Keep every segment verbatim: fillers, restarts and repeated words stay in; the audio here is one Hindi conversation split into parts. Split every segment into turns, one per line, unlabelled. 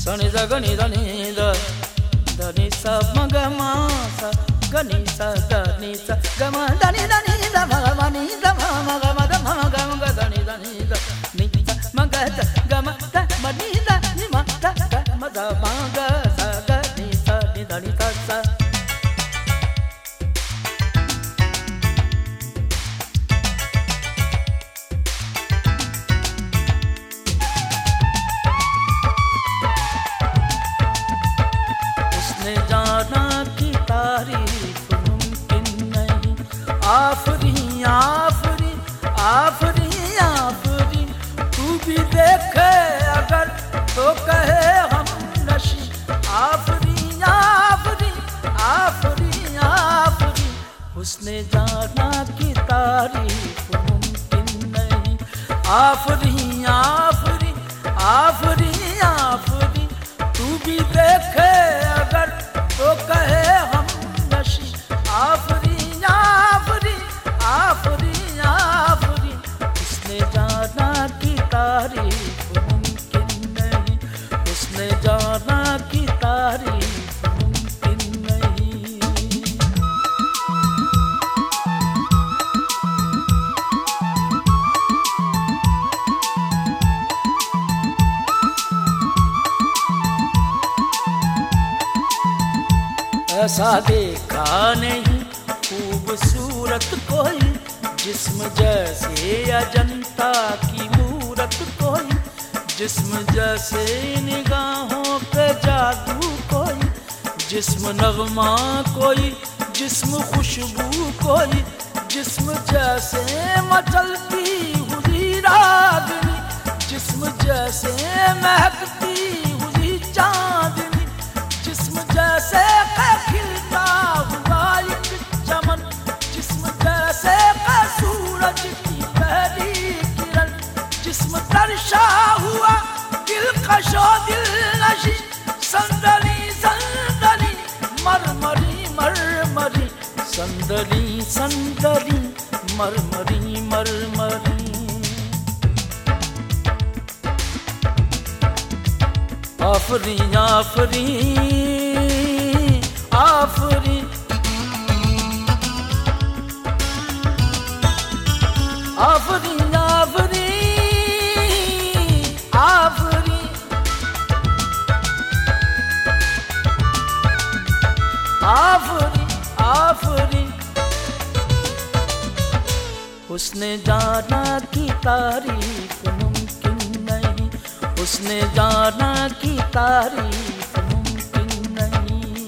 सनि सा गनि सा नि दा दा नि सा म ग म सा ग नि सा दा नि सा ग म दा नि दा नि दा म ग म नि दा म म ग म दा म ग म ग दा नि दा नि दा नि सा म ग दा ग म दा म नि दा नि म दा ग म दा म ग सा ग नि सा नि दा नि सा सा जाना की तारीफ मुमकिन नहीं आफरी आफरी आफरी आफरी तू भी देखे अगर तो कहे हम नशी आफरी आफरी आफरी आफरी उसने जाना की तारीफ मुमकिन नहीं आफरी आफरी आफरी आफरी तू भी देखे अगर तो कहे हम नशी आफरी आफरी आफरी आफरी उसने जाना की तारीफ मुमकिन नहीं उसने जाना की तारीफ मुमकिन नहीं ऐसा देखा नहीं खूबसूरत कोई जिस्म जैसे अजंता की मूरत कोई जिस्म जैसे निगाहों पे जादू कोई जिस्म नगमा कोई जिस्म खुशबू कोई जिस्म जैसे मचलती हुई रागनी जिस्म जैसे महकती हुई चांदनी जिस्म जैसे खिलता हुआ एक चमन जिस्म जैसे सूरज की पहली किरण जिस्म तरशा हुआ दिलकशो दिल नशी संदली संदली मरमरी मरमरी संदली संदली मरमरी मरमरी आफरी आफरी आफरी आफरी आफरी आफरी आफरी आफरी उसने जाना की तारीफ मुमकिन नहीं उसने जाना की तारीफ मुमकिन नहीं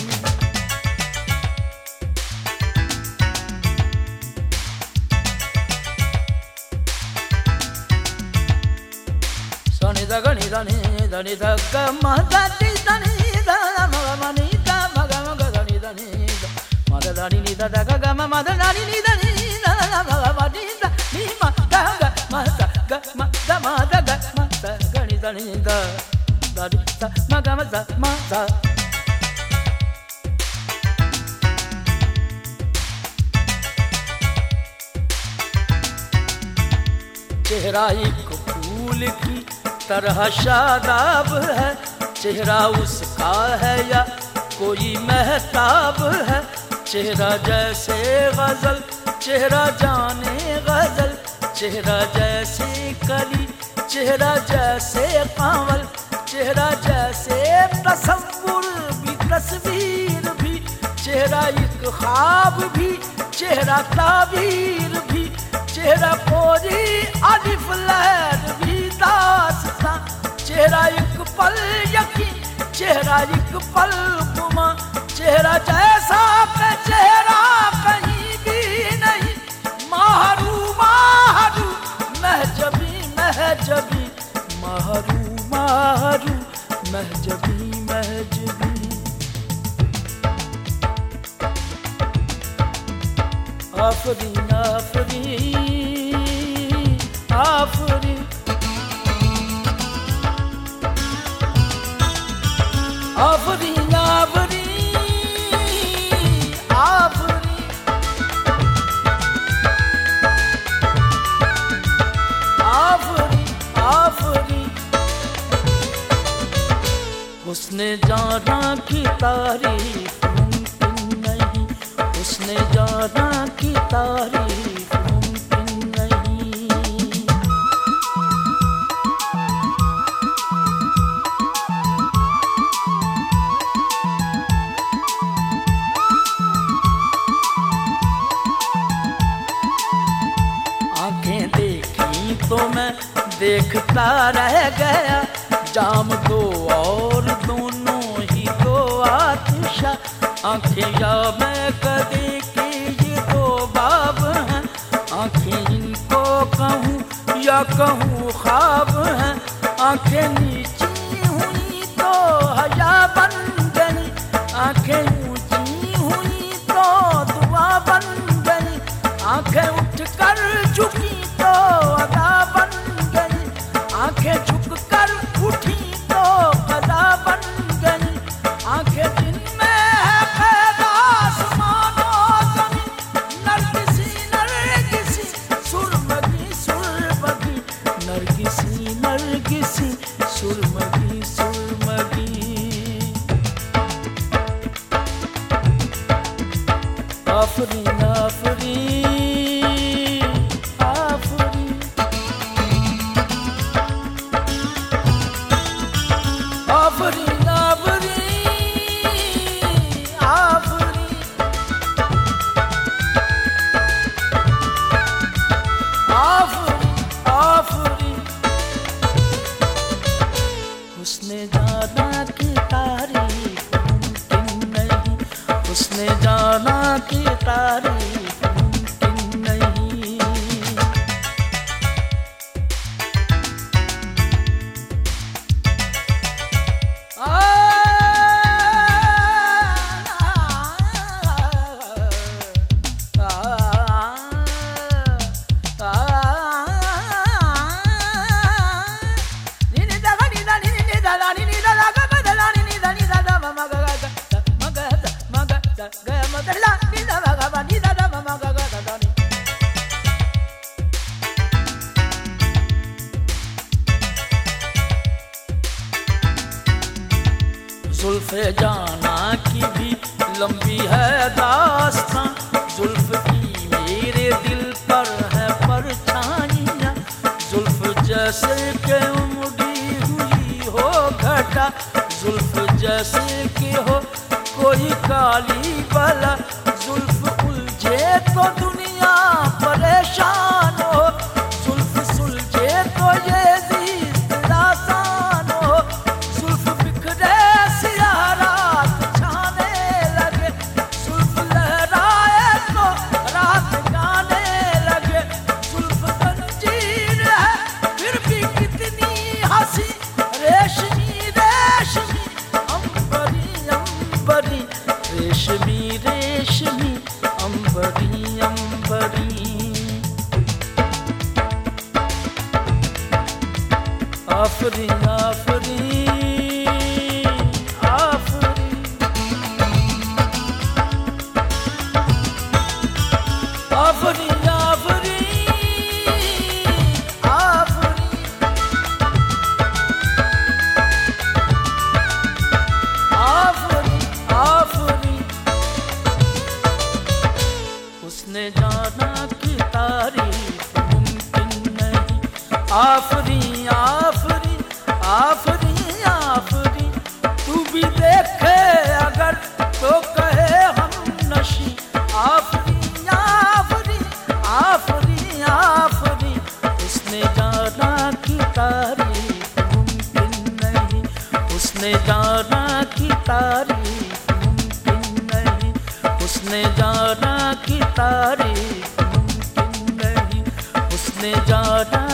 सनि दा गनि दा नि दा नि दा ग म दा नि दा नि दा म ग म नि दा म ग म ग दा नि दा नि दा म दा दा नि दा दा ग ग म म दा दा नि दा नि दा दा म ग म नि दा नि म दा ग म दा ग म दा म दा ग म दा ग नि दा नि दा दा नि दा म ग म दा म दा चेहरा एक फूल की तरह शादाब है चेहरा उसका है या कोई महताब है चेहरा जैसे गजल चेहरा जाने गजल चेहरा जैसे कली चेहरा जैसे कांवल चेहरा जैसे तसव्वुर भी तस्वीर भी चेहरा एक ख्वाब भी चेहरा ताबीर भी चेहरा कोई अलिफ लहर भी दास्तां चेहरा एक पल यकीन चेहरा एक पल गुमा चेहरा जैसा के चेहरा कहीं भी नहीं माहरू माहरू महजबी महजबी माहरू माहरू महजबी महजबी आफरीन आफरीन आफरीन आफरीन आफरीन आफरीन आफरीन आफरीन जाना की तारीफ मुमकिन नहीं, उसने जाना की तारीफ मुमकिन नहीं। आंखें देखी तो मैं देखता रह गया, जाम दो और दोनों ही दो आतिशा। आंखें या मैं कदे के ये दो बाब हैं, आंखें इनको कहूँ या कहूँ ख्वाब हैं। आंखें नीची हुई तो हया बन गई, आंखें ऊंची हुई तो दुआ बन गई। आंखें उठ कर झुकी तो अदा बन गई, आंखें झुक कर उठी तो कदा बन गई। आंखें जिनमें है खैर आसमान और ज़मीन, नरगिसी नरगिसी सुरमगी सुरमगी, नरगिसी नरगिसी सुरमगी सुरमगी। आफरीन आफरीन आफरीन आफरीन आफरीन आफरीन आफरीन। उसने जाना की तारीफ मुमकिन नहीं, उसने जाना की तारीफ मुमकिन नहीं। जुल्फ़े जाना की भी लंबी है दास्तां, जुल्फ़ की मेरे दिल पर है परछाइयाँ। जुल्फ़ जैसे के उमड़ी हुई हो घटा, जुल्फ़ जैसे कि हो कोई काली बला। जुल्फ़ उलझे तो दुनिया परेशान हो, जुल्फ़ सुलझे तो ये ज़िंदगी आसान हो। जुल्फ़ बिखरे रात छाने लगे, जुल्फ़ लहराए तो रात गाने लगे। जुल्फ़ जंजीर है फिर भी कितनी हंसी, रेशमी रेशमी अंबरी अंबरी, रेशमी रेशमी अंबरी अंबरी। आफरीन आफरीन आफरीन आफरीन आफरीन आफरीन आफरीन। उसने जाना की तारीफ मुमकिन नहीं। आफरीन आफरीन आफरीन आफरीन। तू भी देखे अगर तो कहे हम नशी। आफरीन आफरीन आफरीन आफरीन। उसने जाना की तारीफ मुमकिन नहीं, उसने जाना की तारीफ मुमकिन नहीं, उसने जाना की तारीफ मुमकिन नहीं, उसने जाना